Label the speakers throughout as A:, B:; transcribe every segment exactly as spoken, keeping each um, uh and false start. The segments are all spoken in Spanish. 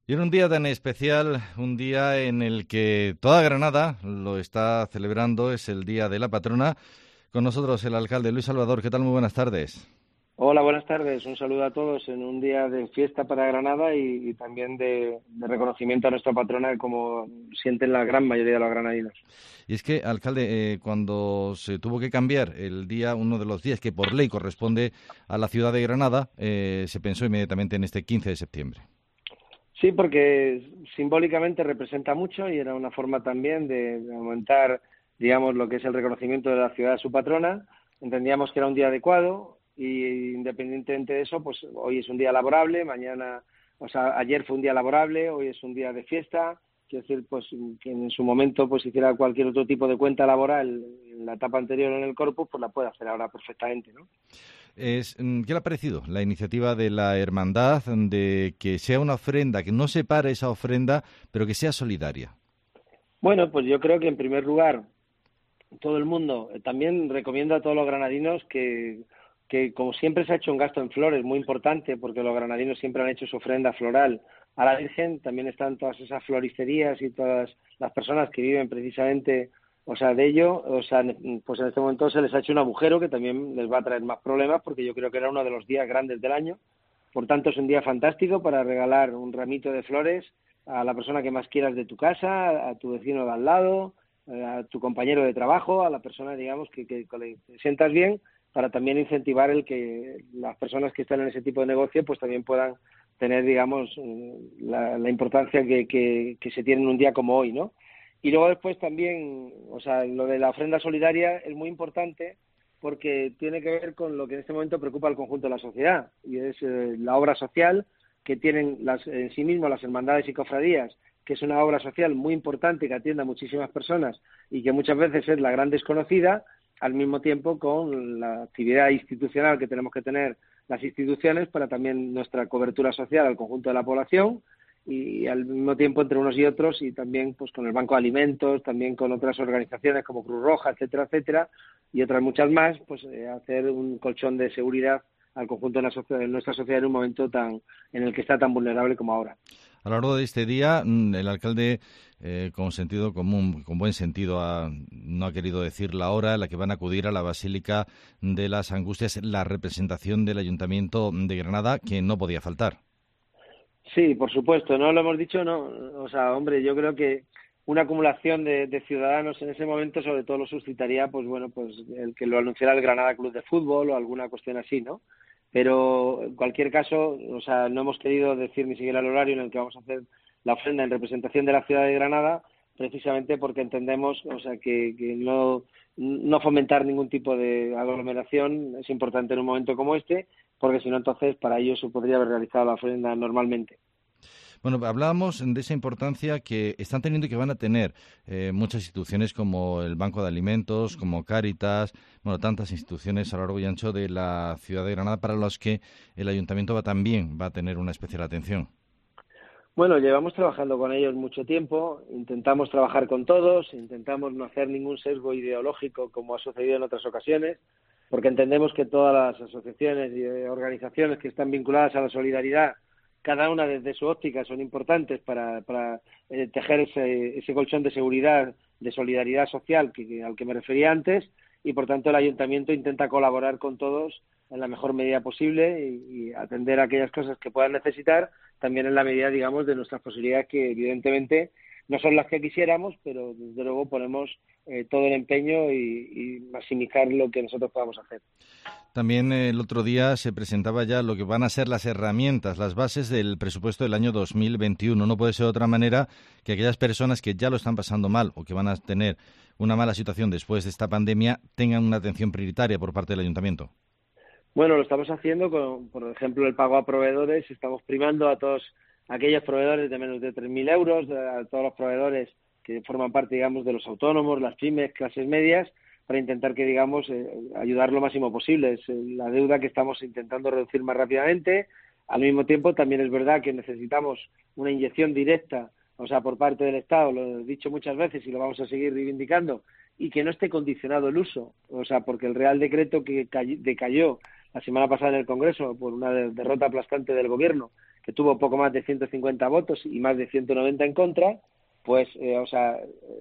A: Y en un día tan especial, un día en el que toda Granada lo está celebrando, es el Día de la Patrona. Con nosotros el alcalde Luis Salvador. ¿Qué tal? Muy buenas tardes.
B: Hola, buenas tardes. Un saludo a todos en un día de fiesta para Granada y, y también de, de reconocimiento a nuestra patrona, como sienten la gran mayoría de los granadinos.
A: Y es que, alcalde, eh, cuando se tuvo que cambiar el día, uno de los días que por ley corresponde a la ciudad de Granada, eh, se pensó inmediatamente en este quince de septiembre.
B: Sí, porque simbólicamente representa mucho y era una forma también de, de aumentar, digamos, lo que es el reconocimiento de la ciudad a su patrona. Entendíamos que era un día adecuado y independientemente de eso, pues hoy es un día laborable, mañana, o sea, ayer fue un día laborable, hoy es un día de fiesta. Quiero decir, pues que en su momento pues hiciera cualquier otro tipo de cuenta laboral en la etapa anterior en el corpus, pues la puede hacer ahora perfectamente, ¿no?
A: Es, mm, ¿qué le ha parecido la iniciativa de la hermandad de que sea una ofrenda, que no separe esa ofrenda, pero que sea solidaria?
B: Bueno, pues yo creo que en primer lugar todo el mundo, eh, también recomiendo a todos los granadinos que, que como siempre se ha hecho un gasto en flores muy importante, porque los granadinos siempre han hecho su ofrenda floral a la Virgen, también están todas esas floristerías y todas las personas que viven precisamente, o sea, de ello, o sea, pues en este momento se les ha hecho un agujero que también les va a traer más problemas, porque yo creo que era uno de los días grandes del año. Por tanto, es un día fantástico para regalar un ramito de flores a la persona que más quieras de tu casa, a tu vecino de al lado, a tu compañero de trabajo, a la persona, digamos, que, que, que le sientas bien, para también incentivar el que las personas que están en ese tipo de negocio pues también puedan tener, digamos, la, la importancia que, que, que se tiene en un día como hoy, ¿no? Y luego después también, o sea, lo de la ofrenda solidaria es muy importante porque tiene que ver con lo que en este momento preocupa al conjunto de la sociedad, y es eh, la obra social que tienen las, en sí mismo las hermandades y cofradías, que es una obra social muy importante que atiende a muchísimas personas y que muchas veces es la gran desconocida, al mismo tiempo con la actividad institucional que tenemos que tener las instituciones para también nuestra cobertura social al conjunto de la población, y al mismo tiempo entre unos y otros, y también pues con el Banco de Alimentos, también con otras organizaciones como Cruz Roja, etcétera, etcétera, y otras muchas más, pues eh, hacer un colchón de seguridad al conjunto de, la sociedad, de nuestra sociedad en un momento tan en el que está tan vulnerable como ahora.
A: A lo largo de este día, el alcalde, eh, con sentido común, con buen sentido, ha, no ha querido decir la hora en la que van a acudir a la Basílica de las Angustias, la representación del Ayuntamiento de Granada, que no podía faltar.
B: Sí, por supuesto, no lo hemos dicho, no, o sea, hombre, yo creo que una acumulación de, de ciudadanos en ese momento sobre todo lo suscitaría, pues bueno, pues el que lo anunciara el Granada Club de Fútbol o alguna cuestión así, ¿no? Pero en cualquier caso, o sea, no hemos querido decir ni siquiera el horario en el que vamos a hacer la ofrenda en representación de la ciudad de Granada, precisamente porque entendemos, o sea, que, que no, no fomentar ningún tipo de aglomeración es importante en un momento como este, porque si no, entonces para ello se podría haber realizado la ofrenda normalmente.
A: Bueno, hablábamos de esa importancia que están teniendo y que van a tener eh, muchas instituciones como el Banco de Alimentos, como Cáritas, bueno, tantas instituciones a lo largo y ancho de la ciudad de Granada para las que el ayuntamiento va también va a tener una especial atención.
B: Bueno, llevamos trabajando con ellos mucho tiempo, intentamos trabajar con todos, intentamos no hacer ningún sesgo ideológico como ha sucedido en otras ocasiones, porque entendemos que todas las asociaciones y organizaciones que están vinculadas a la solidaridad, cada una desde su óptica, son importantes para, para eh, tejer ese, ese colchón de seguridad, de solidaridad social que, que, al que me refería antes, y por tanto el ayuntamiento intenta colaborar con todos en la mejor medida posible y, y atender a aquellas cosas que puedan necesitar, también en la medida, digamos, de nuestras posibilidades, que evidentemente no son las que quisiéramos, pero desde luego ponemos eh, todo el empeño y, y maximizar lo que nosotros podamos hacer.
A: También eh, el otro día se presentaba ya lo que van a ser las herramientas, las bases del presupuesto del año dos mil veintiuno. No puede ser de otra manera que aquellas personas que ya lo están pasando mal o que van a tener una mala situación después de esta pandemia tengan una atención prioritaria por parte del ayuntamiento.
B: Bueno, lo estamos haciendo con, por ejemplo, el pago a proveedores. Estamos primando a todos aquellos proveedores de menos de tres mil euros, a todos los proveedores que forman parte, digamos, de los autónomos, las pymes, clases medias, para intentar que, digamos, eh, ayudar lo máximo posible. Es eh, la deuda que estamos intentando reducir más rápidamente. Al mismo tiempo, también es verdad que necesitamos una inyección directa, o sea, por parte del Estado, lo he dicho muchas veces y lo vamos a seguir reivindicando, y que no esté condicionado el uso, o sea, porque el Real Decreto que decayó la semana pasada en el Congreso por una derrota aplastante del Gobierno, que tuvo poco más de ciento cincuenta votos y más de ciento noventa en contra, pues, eh, o sea,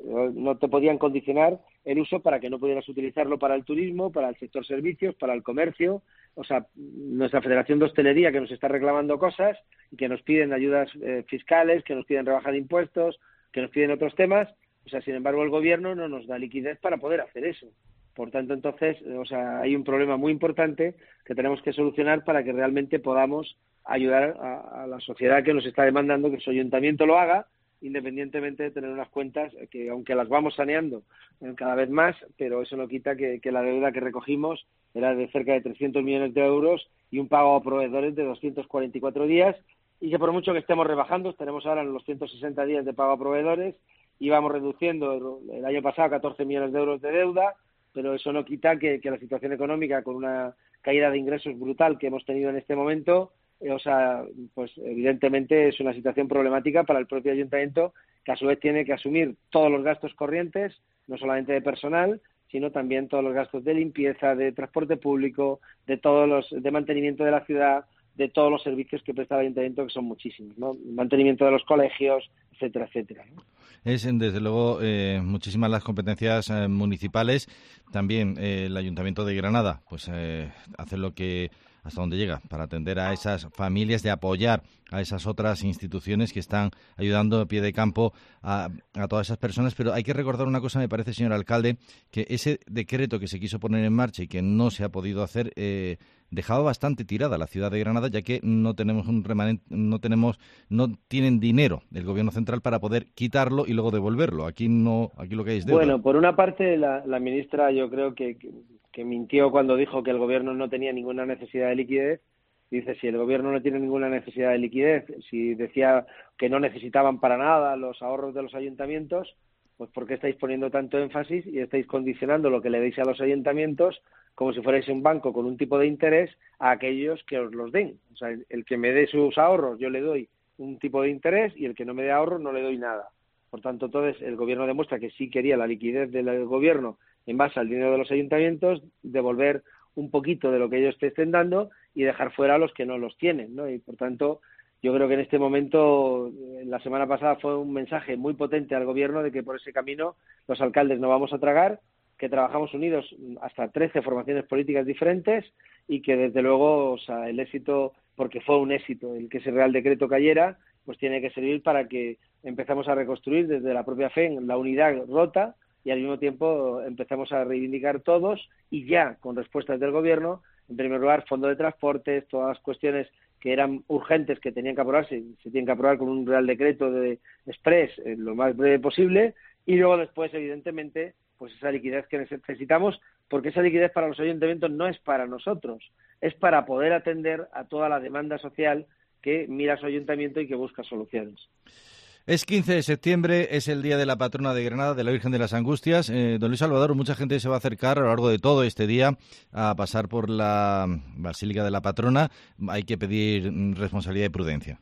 B: no te podían condicionar el uso para que no pudieras utilizarlo para el turismo, para el sector servicios, para el comercio. O sea, nuestra Federación de Hostelería, que nos está reclamando cosas y que nos piden ayudas eh, fiscales, que nos piden rebaja de impuestos, que nos piden otros temas, o sea, sin embargo, el gobierno no nos da liquidez para poder hacer eso. Por tanto, entonces, o sea, hay un problema muy importante que tenemos que solucionar para que realmente podamos ayudar a, a la sociedad que nos está demandando que su ayuntamiento lo haga, independientemente de tener unas cuentas que, aunque las vamos saneando cada vez más, pero eso no quita que, que la deuda que recogimos era de cerca de trescientos millones de euros y un pago a proveedores de doscientos cuarenta y cuatro días, y que por mucho que estemos rebajando, tenemos ahora los ciento sesenta días de pago a proveedores y vamos reduciendo el año pasado catorce millones de euros de deuda, pero eso no quita que, que la situación económica, con una caída de ingresos brutal que hemos tenido en este momento, eh, o sea, pues evidentemente es una situación problemática para el propio ayuntamiento, que a su vez tiene que asumir todos los gastos corrientes, no solamente de personal, sino también todos los gastos de limpieza, de transporte público, de todos los de mantenimiento de la ciudad, de todos los servicios que presta el ayuntamiento, que son muchísimos, ¿no? Mantenimiento de los colegios, etcétera, etcétera, ¿no?
A: Es, desde luego, eh, muchísimas las competencias eh, municipales. También eh, el Ayuntamiento de Granada pues eh, hace lo que hasta donde llega para atender a esas familias, de apoyar a esas otras instituciones que están ayudando a pie de campo a, a todas esas personas. Pero hay que recordar una cosa, me parece, señor alcalde, que ese decreto que se quiso poner en marcha y que no se ha podido hacer eh, dejaba bastante tirada la ciudad de Granada, ya que no tenemos un remanente, no tenemos, no tienen dinero el gobierno central para poder quitarlo y luego devolverlo. Aquí no, aquí lo que hay es deuda.
B: Bueno, por una parte la, la ministra yo creo que, que, que mintió cuando dijo que el gobierno no tenía ninguna necesidad de liquidez. Dice, si el gobierno no tiene ninguna necesidad de liquidez, si decía que no necesitaban para nada los ahorros de los ayuntamientos, pues ¿por qué estáis poniendo tanto énfasis y estáis condicionando lo que le deis a los ayuntamientos como si fuerais un banco con un tipo de interés a aquellos que os los den? O sea, el, el que me dé sus ahorros yo le doy un tipo de interés y el que no me dé ahorros no le doy nada. Por tanto, entonces el gobierno demuestra que sí quería la liquidez del gobierno en base al dinero de los ayuntamientos, devolver un poquito de lo que ellos te estén dando y dejar fuera a los que no los tienen, ¿no? Y por tanto, yo creo que en este momento, la semana pasada fue un mensaje muy potente al gobierno de que por ese camino los alcaldes no vamos a tragar, que trabajamos unidos hasta trece formaciones políticas diferentes y que desde luego, o sea, el éxito, porque fue un éxito el que ese Real Decreto cayera, pues tiene que servir para que empezamos a reconstruir desde la propia fe en la unidad rota y al mismo tiempo empezamos a reivindicar todos y ya con respuestas del gobierno, en primer lugar, fondo de transportes, todas las cuestiones que eran urgentes, que tenían que aprobarse, se tienen que aprobar con un Real Decreto de Express eh, lo más breve posible, y luego después, evidentemente, pues esa liquidez que necesitamos, porque esa liquidez para los ayuntamientos no es para nosotros, es para poder atender a toda la demanda social que mira su ayuntamiento y que busca soluciones.
A: Es quince de septiembre, es el día de la patrona de Granada, de la Virgen de las Angustias. Eh, don Luis Salvador, mucha gente se va a acercar a lo largo de todo este día a pasar por la Basílica de la Patrona. Hay que pedir responsabilidad y prudencia.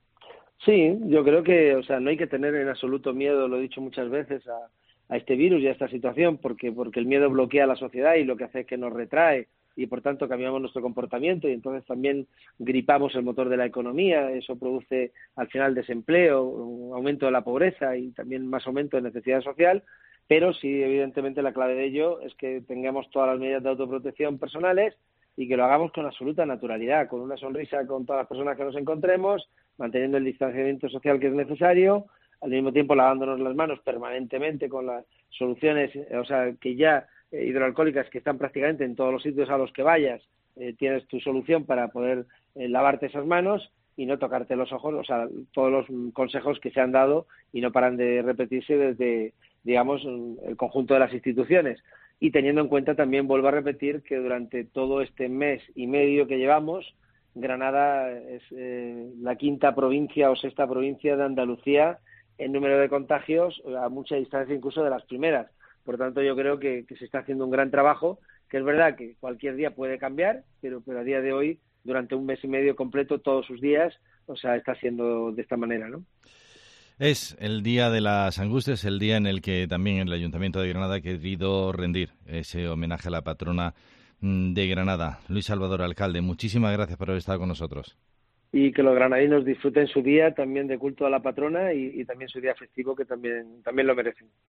B: Sí, yo creo que, o sea, no hay que tener en absoluto miedo, lo he dicho muchas veces, a, a este virus y a esta situación, porque porque el miedo bloquea a la sociedad y lo que hace es que nos retrae y por tanto cambiamos nuestro comportamiento y entonces también gripamos el motor de la economía. Eso produce al final desempleo, un aumento de la pobreza y también más aumento de necesidad social, pero sí, evidentemente la clave de ello es que tengamos todas las medidas de autoprotección personales y que lo hagamos con absoluta naturalidad, con una sonrisa con todas las personas que nos encontremos, manteniendo el distanciamiento social que es necesario, al mismo tiempo lavándonos las manos permanentemente con las soluciones, o sea, que ya eh, hidroalcohólicas que están prácticamente en todos los sitios a los que vayas, eh, tienes tu solución para poder eh, lavarte esas manos y no tocarte los ojos, o sea, todos los consejos que se han dado y no paran de repetirse desde, digamos, el conjunto de las instituciones. Y teniendo en cuenta también, vuelvo a repetir, que durante todo este mes y medio que llevamos, Granada es eh, la quinta provincia o sexta provincia de Andalucía en número de contagios, a mucha distancia incluso de las primeras. Por tanto, yo creo que, que se está haciendo un gran trabajo, que es verdad que cualquier día puede cambiar, pero, pero a día de hoy, durante un mes y medio completo, todos sus días, o sea, está siendo de esta manera, ¿no?
A: Es el Día de las Angustias, el día en el que también el Ayuntamiento de Granada ha querido rendir ese homenaje a la patrona de Granada. Luis Salvador, alcalde, muchísimas gracias por haber estado con nosotros.
B: y que los granadinos disfruten su día también de culto a la patrona y, y también su día festivo, que también, también lo merecen.